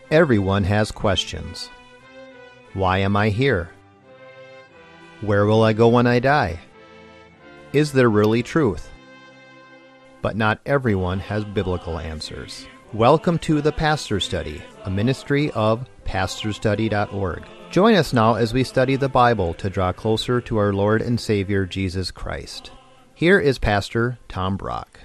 Everyone has questions. Why am I here? Where will I go when I die? Is there really truth? But not everyone has biblical answers. Welcome to The Pastor Study, a ministry of pastorstudy.org. Join us now as we study the Bible to draw closer to our Lord and Savior Jesus Christ. Here is Pastor Tom Brock.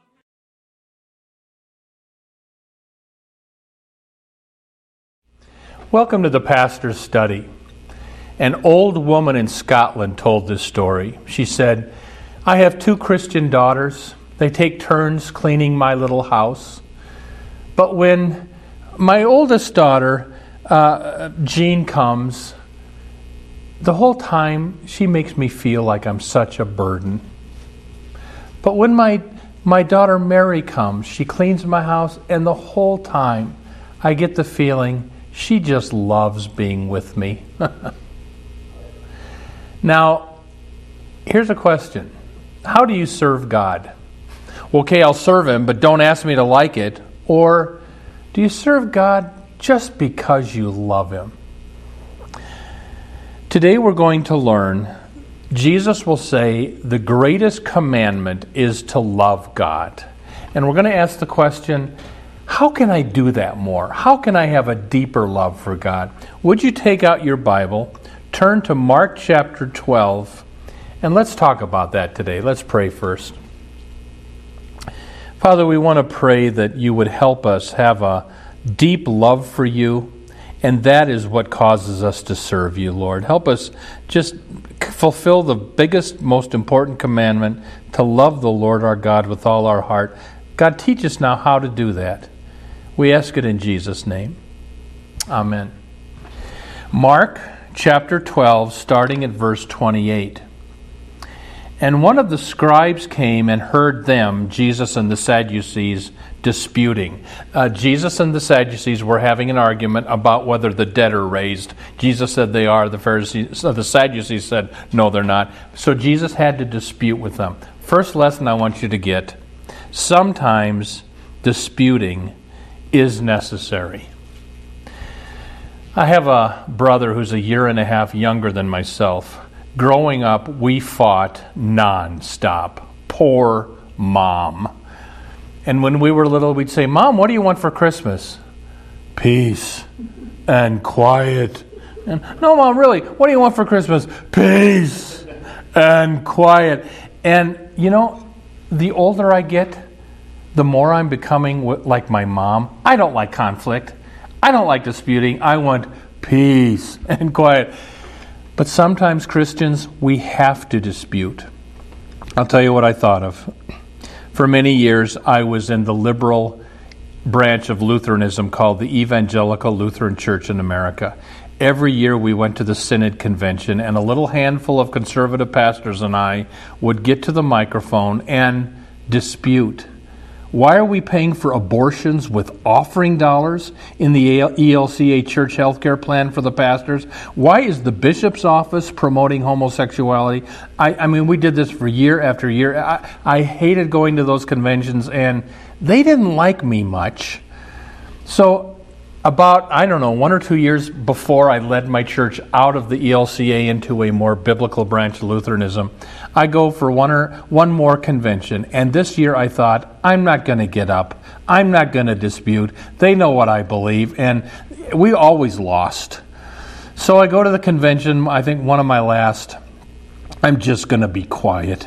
Welcome to The Pastor's Study. An old woman in Scotland told this story. She said, "I have 2 Christian daughters. They take turns cleaning my little house. But when my oldest daughter, Jean, comes, the whole time she makes me feel like I'm such a burden. But when my daughter Mary comes, she cleans my house, and the whole time I get the feeling she just loves being with me." Now, here's a question. How do you serve God? Okay, I'll serve Him, but don't ask me to like it. Or do you serve God just because you love Him? Today we're going to learn, Jesus will say the greatest commandment is to love God. And we're going to ask the question, how can I do that more? How can I have a deeper love for God? Would you take out your Bible, turn to Mark chapter 12, and let's talk about that today. Let's pray first. Father, we want to pray that you would help us have a deep love for you, and that is what causes us to serve you, Lord. Help us just fulfill the biggest, most important commandment, to love the Lord our God with all our heart. God, teach us now how to do that. We ask it in Jesus' name. Amen. Mark chapter 12, starting at verse 28. "And one of the scribes came and heard them," Jesus and the Sadducees, "disputing." Jesus and the Sadducees were having an argument about whether the dead are raised. Jesus said they are. The Sadducees said, no, they're not. So Jesus had to dispute with them. First lesson I want you to get: sometimes disputing is necessary. I have a brother who's a year and a half younger than myself. Growing up, we fought nonstop. Poor Mom. And when we were little, we'd say, "Mom, what do you want for Christmas?" "Peace and quiet." And, "No, Mom, really, what do you want for Christmas?" "Peace and quiet." And, you know, the older I get, the more I'm becoming like my mom. I don't like conflict. I don't like disputing. I want peace and quiet. But sometimes, Christians, we have to dispute. I'll tell you what I thought of. For many years, I was in the liberal branch of Lutheranism called the Evangelical Lutheran Church in America. Every year we went to the Synod Convention, and a little handful of conservative pastors and I would get to the microphone and dispute. Why are we paying for abortions with offering dollars in the ELCA church healthcare plan for the pastors? Why is the bishop's office promoting homosexuality? I mean, we did this for year after year. I hated going to those conventions, and they didn't like me much. So about, 1 or 2 years before I led my church out of the ELCA into a more biblical branch of Lutheranism, I go for one more convention. And this year I thought, I'm not going to get up. I'm not going to dispute. They know what I believe. And we always lost. So I go to the convention, I think one of my last. I'm just going to be quiet.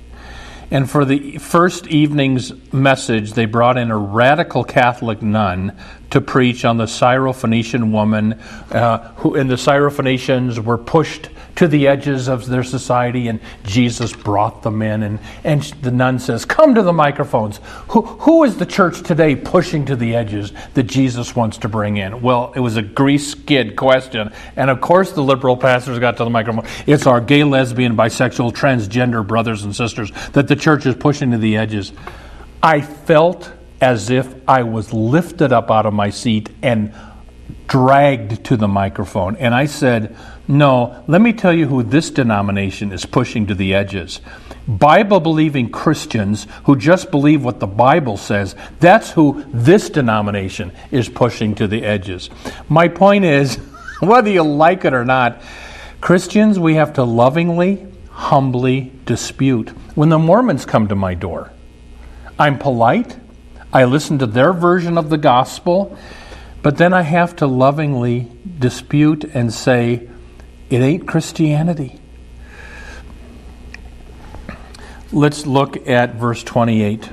And for the first evening's message, they brought in a radical Catholic nun to preach on the Syrophoenician woman, and the Syrophoenicians were pushed to the edges of their society, and Jesus brought them in. And the nun says, "Come to the microphones. Who is the church today pushing to the edges that Jesus wants to bring in?" Well, it was a grease skid question. And of course the liberal pastors got to the microphone. "It's our gay, lesbian, bisexual, transgender brothers and sisters that the church is pushing to the edges." I felt as if I was lifted up out of my seat and dragged to the microphone. And I said, No, let me tell you who this denomination is pushing to the edges. Bible-believing Christians who just believe what the Bible says, that's who this denomination is pushing to the edges. My point is, whether you like it or not, Christians, we have to lovingly, humbly dispute. When the Mormons come to my door, I'm polite, I listen to their version of the gospel, but then I have to lovingly dispute and say, it ain't Christianity. Let's look at verse 28.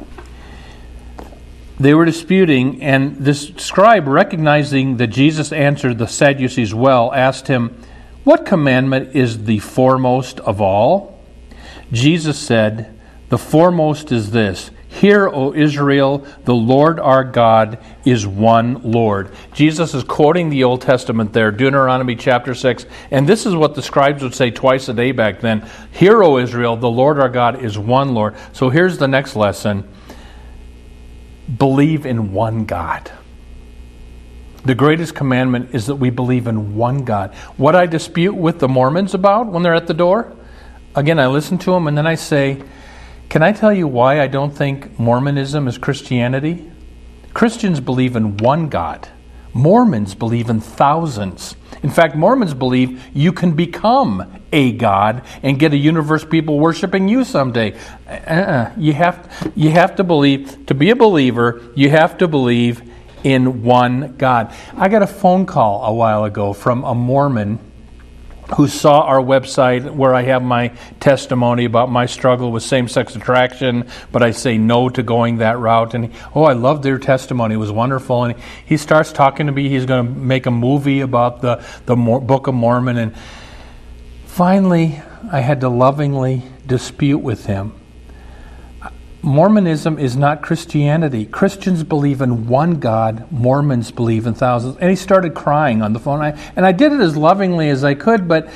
They were disputing, and this scribe, recognizing that Jesus answered the Sadducees well, asked him, "What commandment is the foremost of all?" Jesus said, "The foremost is this, Hear, O Israel, the Lord our God is one Lord." Jesus is quoting the Old Testament there, Deuteronomy chapter 6, and this is what the scribes would say twice a day back then. Hear, O Israel, the Lord our God is one Lord. So here's the next lesson. Believe in one God. The greatest commandment is that we believe in one God. What I dispute with the Mormons about when they're at the door, again, I listen to them and then I say, can I tell you why I don't think Mormonism is Christianity? Christians believe in one God. Mormons believe in thousands. In fact, Mormons believe you can become a God and get a universe people worshiping you someday. You have to believe, to be a believer, you have to believe in one God. I got a phone call a while ago from a Mormon who saw our website where I have my testimony about my struggle with same-sex attraction, but I say no to going that route. And I loved their testimony. It was wonderful. And he starts talking to me. He's going to make a movie about the Book of Mormon. And finally, I had to lovingly dispute with him. Mormonism is not Christianity. Christians believe in one God. Mormons believe in thousands. And he started crying on the phone. And I did it as lovingly as I could, but,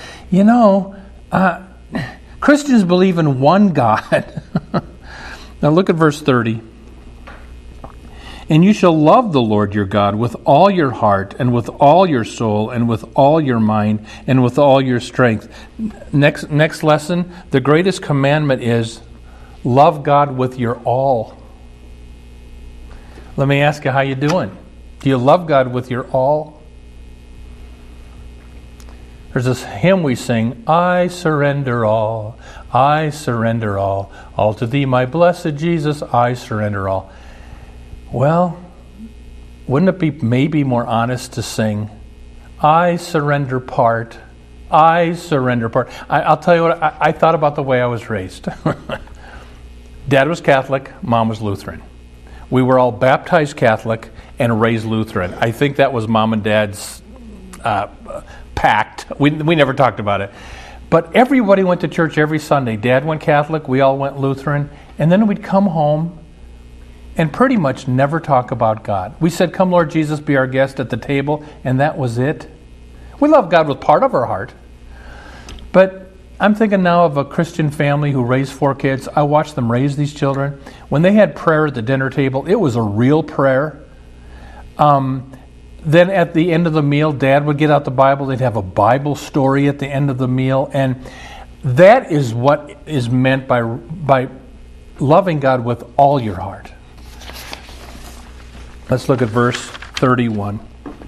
Christians believe in one God. Now look at verse 30. "And you shall love the Lord your God with all your heart and with all your soul and with all your mind and with all your strength." Next lesson, the greatest commandment is love God with your all. Let me ask you, how you doing? Do you love God with your all? There's this hymn we sing, "I surrender all, I surrender all to thee, my blessed Jesus, I surrender all." Well, wouldn't it be maybe more honest to sing, "I surrender part, I surrender part"? I'll tell you what, I thought about the way I was raised. Dad was Catholic, Mom was Lutheran. We were all baptized Catholic and raised Lutheran. I think that was Mom and Dad's pact. We never talked about it. But everybody went to church every Sunday. Dad went Catholic, we all went Lutheran, and then we'd come home and pretty much never talk about God. We said, "Come Lord Jesus, be our guest at the table," and that was it. We love God with part of our heart. But I'm thinking now of a Christian family who raised 4 kids. I watched them raise these children. When they had prayer at the dinner table, it was a real prayer. Then at the end of the meal, Dad would get out the Bible. They'd have a Bible story at the end of the meal. And that is what is meant by loving God with all your heart. Let's look at verse 31.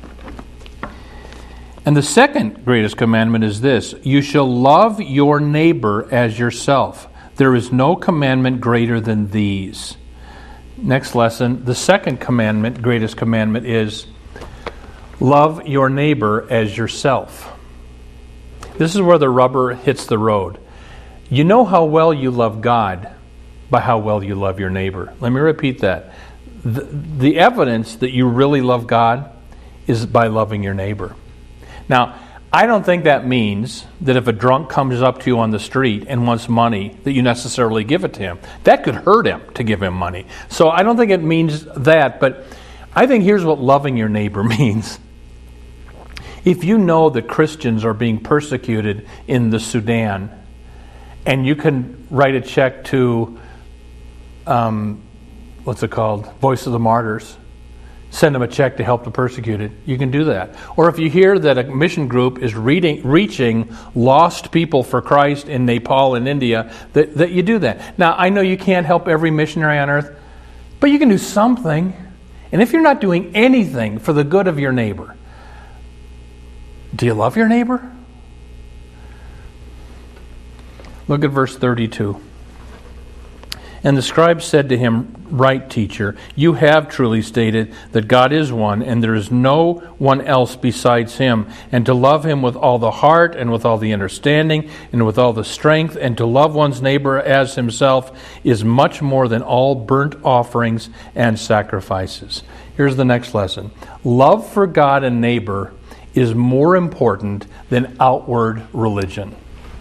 "And the second greatest commandment is this, you shall love your neighbor as yourself. There is no commandment greater than these." Next lesson, the second commandment, greatest commandment, is love your neighbor as yourself. This is where the rubber hits the road. You know how well you love God by how well you love your neighbor. Let me repeat that. The evidence that you really love God is by loving your neighbor. Now, I don't think that means that if a drunk comes up to you on the street and wants money, that you necessarily give it to him. That could hurt him to give him money. So I don't think it means that, but I think here's what loving your neighbor means. If you know that Christians are being persecuted in the Sudan, and you can write a check to, Voice of the Martyrs, send them a check to help the persecuted. You can do that. Or if you hear that a mission group is reaching lost people for Christ in Nepal and India, that you do that. Now, I know you can't help every missionary on earth, but you can do something. And if you're not doing anything for the good of your neighbor, do you love your neighbor? Look at verse 32. And the scribe said to him, "Right, teacher, you have truly stated that God is one, and there is no one else besides him, and to love him with all the heart, and with all the understanding, and with all the strength, and to love one's neighbor as himself is much more than all burnt offerings and sacrifices." Here's the next lesson. Love for God and neighbor is more important than outward religion.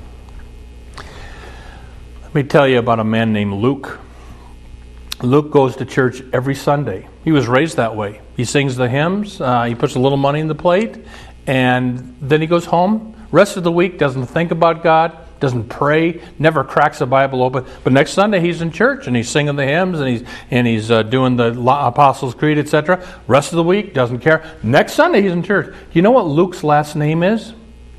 Let me tell you about a man named Luke. Luke goes to church every Sunday. He was raised that way. He sings the hymns, he puts a little money in the plate, and then he goes home. Rest of the week doesn't think about God, doesn't pray, never cracks a Bible open. But next Sunday he's in church and he's singing the hymns and he's doing the Apostles' Creed, etc. Rest of the week doesn't care. Next Sunday he's in church. You know what Luke's last name is?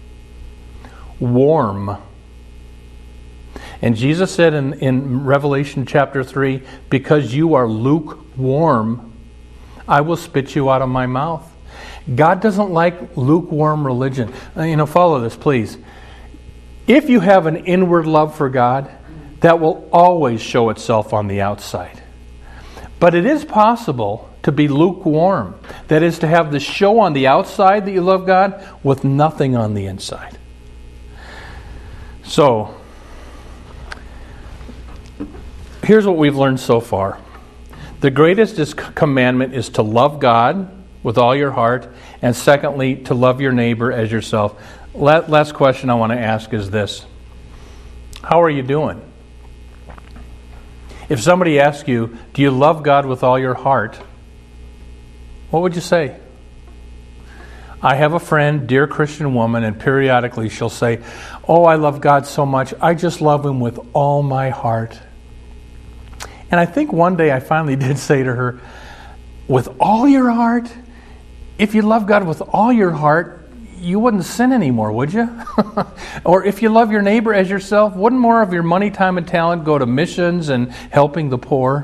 Warm. And Jesus said in Revelation chapter 3, "Because you are lukewarm, I will spit you out of my mouth." God doesn't like lukewarm religion. Follow this, please. If you have an inward love for God, that will always show itself on the outside. But it is possible to be lukewarm. That is, to have the show on the outside that you love God with nothing on the inside. So, here's what we've learned so far. The greatest commandment is to love God with all your heart, and secondly, to love your neighbor as yourself. Last question I want to ask is this. How are you doing? If somebody asks you, do you love God with all your heart? What would you say? I have a friend, dear Christian woman, and periodically she'll say, "Oh, I love God so much. I just love Him with all my heart." And I think one day I finally did say to her, "With all your heart? If you love God with all your heart, you wouldn't sin anymore, would you?" Or if you love your neighbor as yourself, wouldn't more of your money, time, and talent go to missions and helping the poor?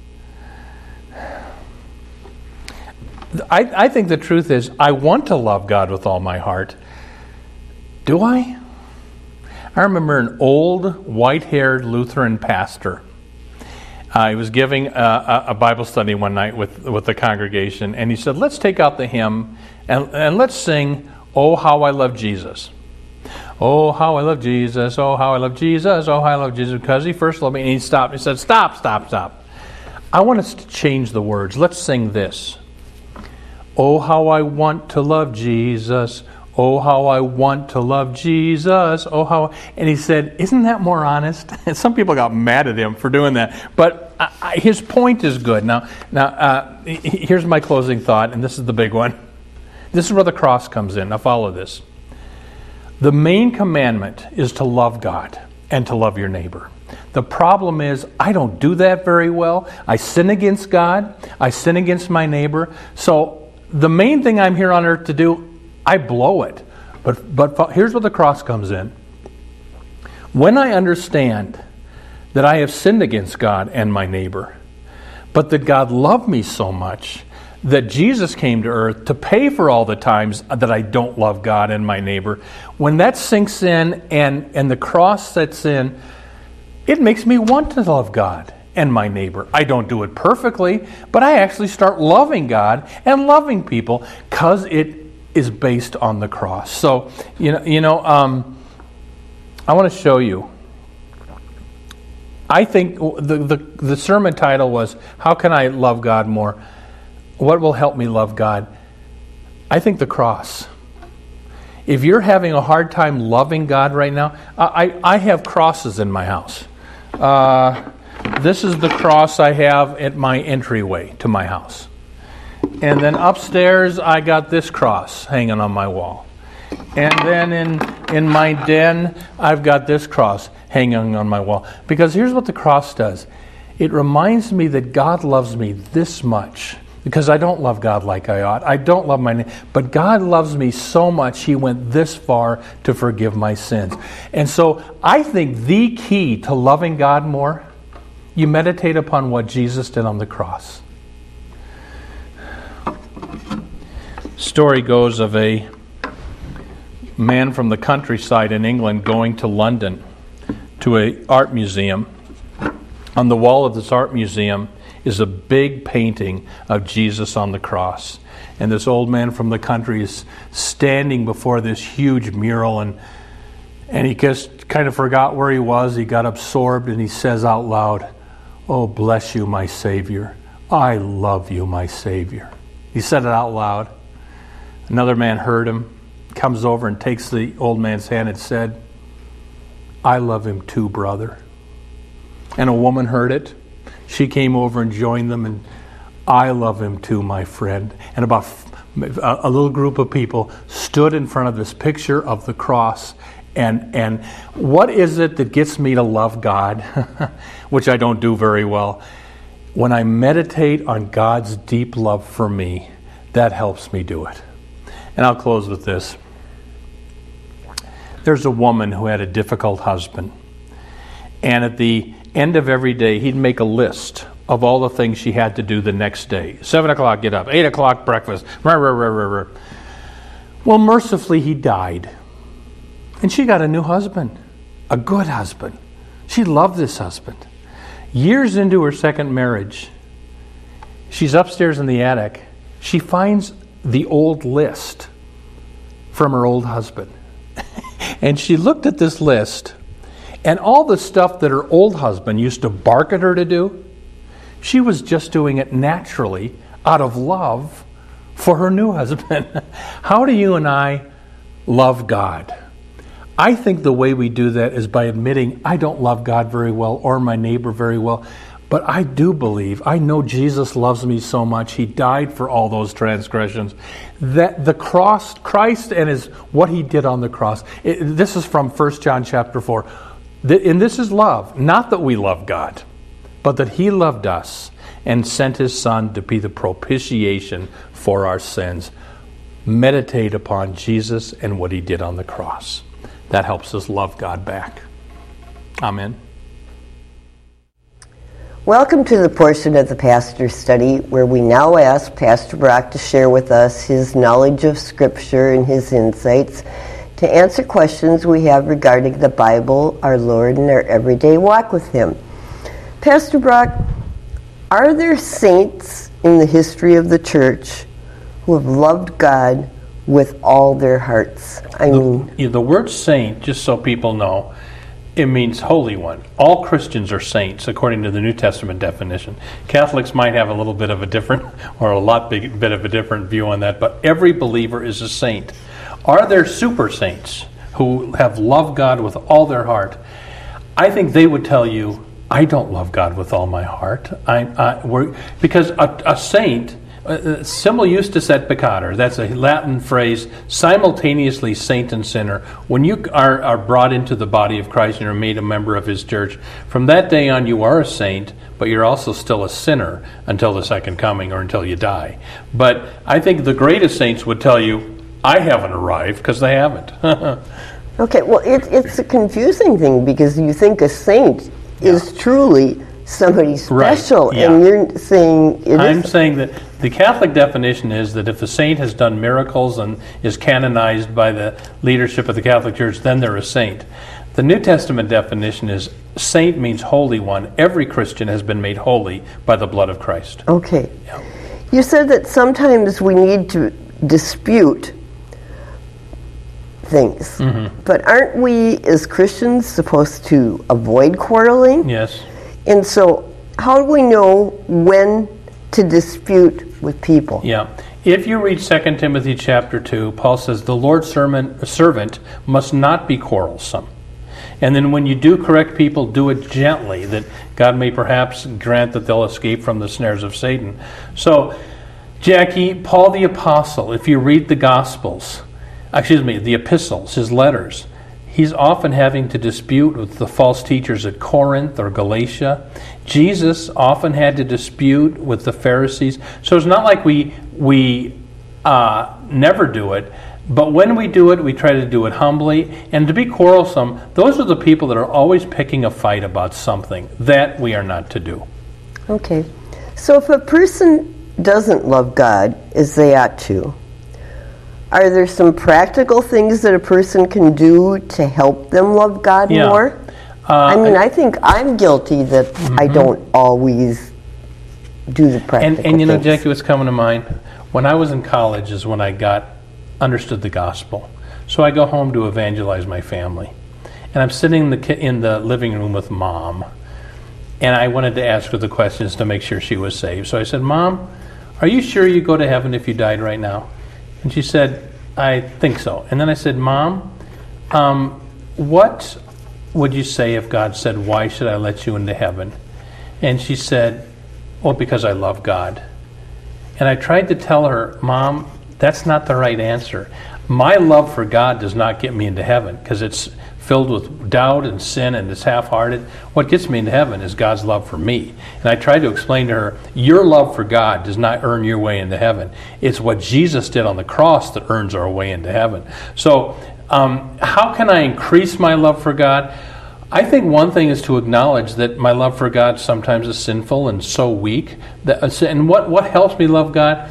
I think the truth is, I want to love God with all my heart. Do I? I remember an old, white-haired Lutheran pastor. He was giving a Bible study one night with the congregation, and he said, "Let's take out the hymn and let's sing, 'Oh, how I love Jesus.' Oh, how I love Jesus, oh, how I love Jesus, oh, how I love Jesus, because He first loved me." And he stopped. He said, Stop. I want us to change the words. Let's sing this. Oh, how I want to love Jesus. Oh, how I want to love Jesus. Oh, how... And he said, isn't that more honest? And some people got mad at him for doing that. But his point is good. Now, here's my closing thought, and this is the big one. This is where the cross comes in. Now follow this. The main commandment is to love God and to love your neighbor. The problem is, I don't do that very well. I sin against God. I sin against my neighbor. So the main thing I'm here on earth to do, I blow it. But here's where the cross comes in. When I understand that I have sinned against God and my neighbor, but that God loved me so much that Jesus came to earth to pay for all the times that I don't love God and my neighbor, when that sinks in and the cross sets in, it makes me want to love God and my neighbor. I don't do it perfectly, but I actually start loving God and loving people because it is based on the cross. So, I want to show you. I think the sermon title was, "How can I love God more? What will help me love God?" I think the cross. If you're having a hard time loving God right now, I have crosses in my house. This is the cross I have at my entryway to my house. And then upstairs, I got this cross hanging on my wall. And then in my den, I've got this cross hanging on my wall. Because here's what the cross does. It reminds me that God loves me this much, because I don't love God like I ought. I don't love my neighbor. But God loves me so much, He went this far to forgive my sins. And so I think the key to loving God more, you meditate upon what Jesus did on the cross. Story goes of a man from the countryside in England going to London to an art museum. On the wall of this art museum is a big painting of Jesus on the cross. And this old man from the country is standing before this huge mural, and he just kind of forgot where he was. He got absorbed, and he says out loud, "Oh, bless you, my Savior. I love you, my Savior." He said it out loud. Another man heard him, comes over and takes the old man's hand and said, "I love him too, brother." And a woman heard it. She came over and joined them, and "I love him too, my friend." And about a little group of people stood in front of this picture of the cross. And what is it that gets me to love God, which I don't do very well? When I meditate on God's deep love for me, that helps me do it. And I'll close with this. There's a woman who had a difficult husband. And at the end of every day, he'd make a list of all the things she had to do the next day. 7 o'clock, get up. 8 o'clock, breakfast. Well, mercifully, he died. And she got a new husband, a good husband. She loved this husband. Years into her second marriage, she's upstairs in the attic. She finds the old list from her old husband. And she looked at this list, and all the stuff that her old husband used to bark at her to do, she was just doing it naturally out of love for her new husband. How do you and I love God? I think the way we do that is by admitting I don't love God very well or my neighbor very well, but I do believe, I know Jesus loves me so much, He died for all those transgressions, that the cross, Christ and what He did on the cross, this is from 1 John chapter 4, and this is love, not that we love God, but that He loved us and sent His Son to be the propitiation for our sins. Meditate upon Jesus and what He did on the cross. That helps us love God back. Amen. Welcome to the portion of the Pastor's Study where we now ask Pastor Brock to share with us his knowledge of Scripture and his insights to answer questions we have regarding the Bible, our Lord, and our everyday walk with Him. Pastor Brock, are there saints in the history of the church who have loved God with all their hearts? The word saint, just so people know, it means Holy One. All Christians are saints, according to the New Testament definition. Catholics might have a little bit of a different, or a lot bit of a different view on that, but every believer is a saint. Are there super saints who have loved God with all their heart? I think they would tell you, I don't love God with all my heart. Because a saint, simul justus et peccator, that's a Latin phrase, simultaneously saint and sinner. When you are brought into the body of Christ and you're made a member of His church, from that day on you are a saint, but you're also still a sinner until the second coming or until you die. But I think the greatest saints would tell you, I haven't arrived, because they haven't. Okay, well, it's a confusing thing because you think a saint is truly somebody special, right. Yeah. And you're saying I'm saying that the Catholic definition is that if a saint has done miracles and is canonized by the leadership of the Catholic Church, then they're a saint. The New Testament definition is saint means Holy One. Every Christian has been made holy by the blood of Christ. Okay. Yeah. You said that sometimes we need to dispute things. Mm-hmm. But aren't we as Christians supposed to avoid quarreling? Yes. And so how do we know when to dispute with people? Yeah. If you read 2 Timothy chapter 2, Paul says, the Lord's servant must not be quarrelsome. And then when you do correct people, do it gently, that God may perhaps grant that they'll escape from the snares of Satan. So, Jackie, Paul the Apostle, if you read the Gospels, the epistles, his letters, he's often having to dispute with the false teachers at Corinth or Galatia. Jesus often had to dispute with the Pharisees. So it's not like we never do it. But when we do it, we try to do it humbly. And to be quarrelsome, those are the people that are always picking a fight about something. That we are not to do. Okay. So if a person doesn't love God as they ought to, are there some practical things that a person can do to help them love God more? I think I'm guilty that I don't always do the practical and you know, things. Jackie, what's coming to mind? When I was in college is when I understood the gospel. So I go home to evangelize my family. And I'm sitting in the living room with Mom. And I wanted to ask her the questions to make sure she was saved. So I said, Mom, are you sure you go to heaven if you died right now? And she said, I think so. And then I said, Mom, what would you say if God said, why should I let you into heaven? And she said, well, because I love God. And I tried to tell her, Mom, that's not the right answer. My love for God does not get me into heaven because it's filled with doubt and sin and it's half-hearted. What gets me into heaven is God's love for me. And I tried to explain to her, your love for God does not earn your way into heaven. It's what Jesus did on the cross that earns our way into heaven. So how can I increase my love for God? I think one thing is to acknowledge that my love for God sometimes is sinful and so weak. And what helps me love God?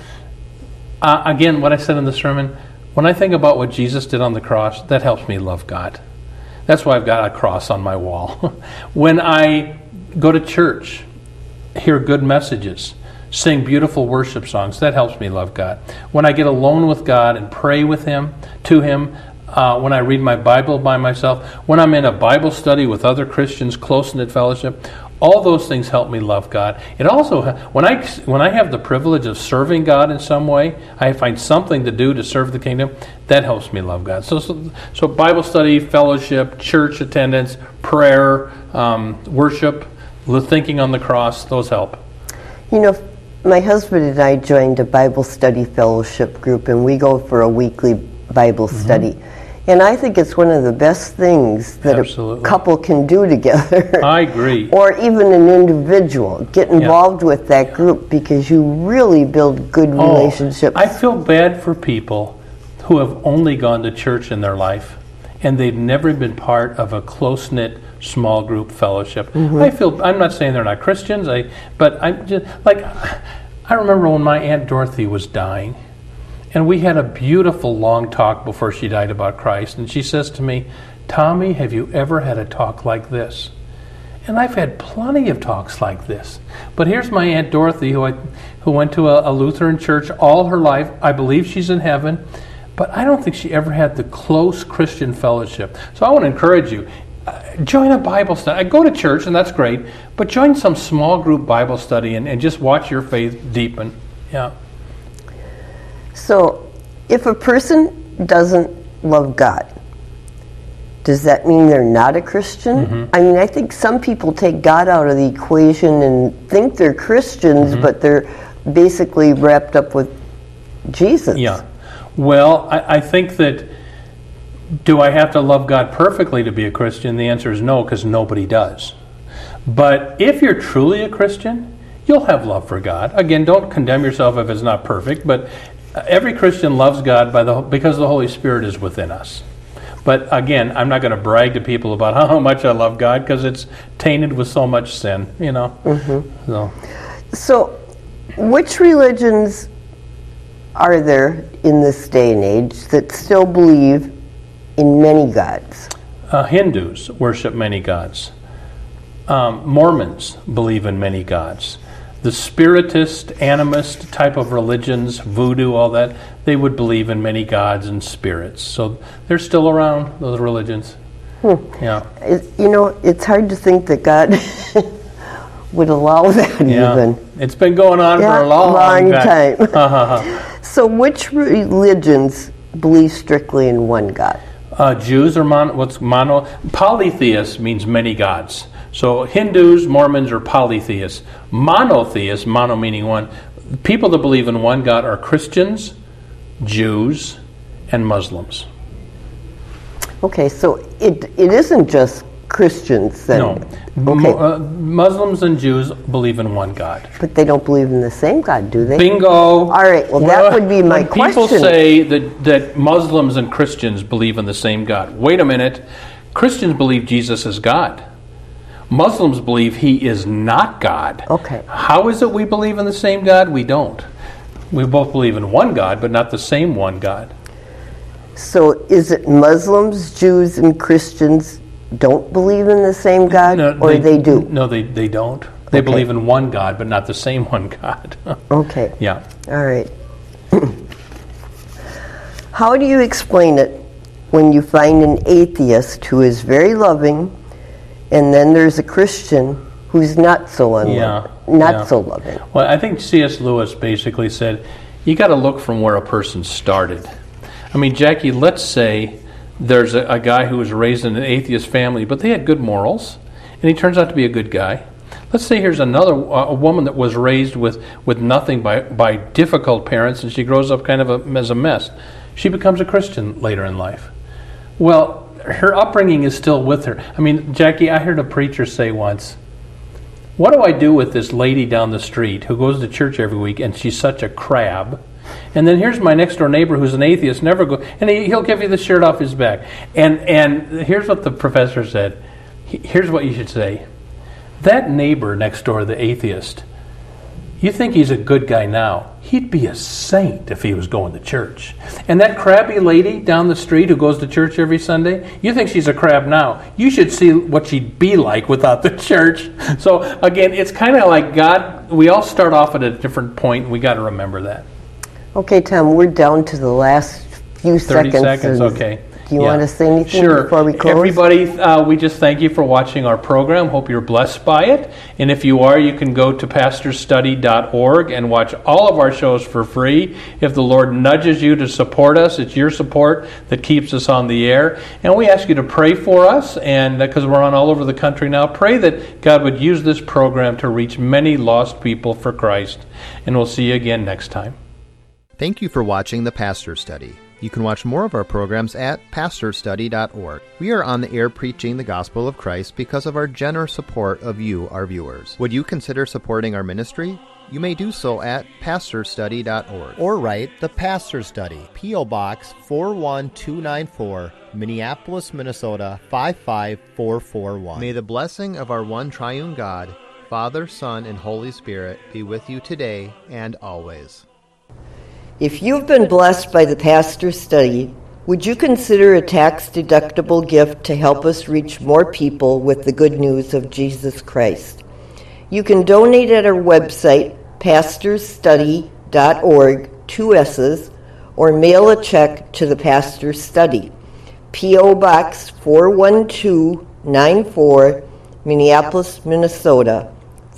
Again, what I said in the sermon, when I think about what Jesus did on the cross, that helps me love God. That's why I've got a cross on my wall. When I go to church, hear good messages, sing beautiful worship songs, that helps me love God. When I get alone with God and pray with Him, to Him, when I read my Bible by myself, when I'm in a Bible study with other Christians, close-knit fellowship, all those things help me love God. It also, when I have the privilege of serving God in some way, I find something to do to serve the kingdom, that helps me love God. So Bible study, fellowship, church attendance, prayer, worship, thinking on the cross, those help. You know, my husband and I joined a Bible study fellowship group, and we go for a weekly Bible study. And I think it's one of the best things that a couple can do together. I agree. Or even an individual. Get involved with that group because you really build good relationships. I feel bad for people who have only gone to church in their life and they've never been part of a close-knit small group fellowship. I'm not saying they're not Christians, but I'm just like, I remember when my Aunt Dorothy was dying. And we had a beautiful long talk before she died about Christ. And she says to me, Tommy, have you ever had a talk like this? And I've had plenty of talks like this. But here's my Aunt Dorothy, who went to a Lutheran church all her life. I believe she's in heaven. But I don't think she ever had the close Christian fellowship. So I want to encourage you, join a Bible study. Go to church, and that's great. But join some small group Bible study and just watch your faith deepen. Yeah. So, if a person doesn't love God, does that mean they're not a Christian? I mean, I think some people take God out of the equation and think they're Christians, but they're basically wrapped up with Jesus. Yeah. Well, I think that, do I have to love God perfectly to be a Christian? The answer is no, because nobody does. But if you're truly a Christian, you'll have love for God. Again, don't condemn yourself if it's not perfect, but every Christian loves God because the Holy Spirit is within us. But again, I'm not going to brag to people about how much I love God because it's tainted with so much sin, you know. So, which religions are there in this day and age that still believe in many gods? Hindus worship many gods. Mormons believe in many gods. The spiritist, animist type of religions, voodoo, all that, they would believe in many gods and spirits. So they're still around, those religions. Yeah. You know, it's hard to think that God would allow that even. It's been going on for a long time. So which religions believe strictly in one God? Jews are polytheists means many gods. So Hindus, Mormons are polytheists. Monotheists, mono meaning one, people that believe in one God are Christians, Jews, and Muslims. Okay, so it isn't just Christians then? No. Okay. Muslims and Jews believe in one God. But they don't believe in the same God, do they? Bingo. All right, well, that would be my question. People say that Muslims and Christians believe in the same God. Wait a minute. Christians believe Jesus is God. Muslims believe he is not God. Okay. How is it we believe in the same God? We don't. We both believe in one God, but not the same one God. So is it Muslims, Jews, and Christians don't believe in the same God, or they do? No, they don't. They believe in one God, but not the same one God. Okay. Yeah. All right. How do you explain it when you find an atheist who is very loving, and then there's a Christian who's not so so loving? Well, I think C.S. Lewis basically said, you got to look from where a person started. I mean, Jackie, let's say there's a guy who was raised in an atheist family, but they had good morals, and he turns out to be a good guy. Let's say here's a woman that was raised with nothing by difficult parents, and she grows up kind of as a mess. She becomes a Christian later in life. Well, her upbringing is still with her. I mean, Jackie, I heard a preacher say once, what do I do with this lady down the street who goes to church every week and she's such a crab? And then here's my next door neighbor who's an atheist, and he'll give you the shirt off his back. And here's what the professor said. Here's what you should say. That neighbor next door, the atheist, you think he's a good guy now. He'd be a saint if he was going to church. And that crabby lady down the street who goes to church every Sunday, you think she's a crab now. You should see what she'd be like without the church. So again, it's kind of like God, we all start off at a different point, and we got to remember that. Okay, Tom, we're down to the last few 30 seconds, okay. Do you want to say anything before we close? Everybody, we just thank you for watching our program. Hope you're blessed by it. And if you are, you can go to pastorstudy.org and watch all of our shows for free. If the Lord nudges you to support us, it's your support that keeps us on the air. And we ask you to pray for us, and because we're on all over the country now, pray that God would use this program to reach many lost people for Christ. And we'll see you again next time. Thank you for watching The Pastor Study. You can watch more of our programs at pastorstudy.org. We are on the air preaching the gospel of Christ because of our generous support of you, our viewers. Would you consider supporting our ministry? You may do so at pastorstudy.org. Or write The Pastor Study, P.O. Box 41294, Minneapolis, Minnesota 55441. May the blessing of our one triune God, Father, Son, and Holy Spirit be with you today and always. If you've been blessed by the Pastor's Study, would you consider a tax-deductible gift to help us reach more people with the good news of Jesus Christ? You can donate at our website, pastorstudy.org, 2 S's, or mail a check to the Pastor's Study, P.O. Box 41294, Minneapolis, Minnesota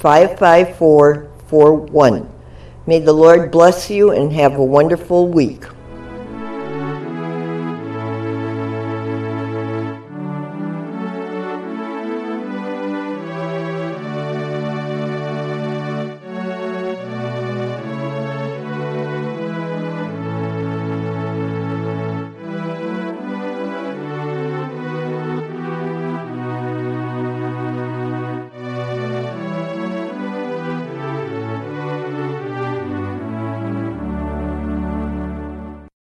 55441. May the Lord bless you and have a wonderful week.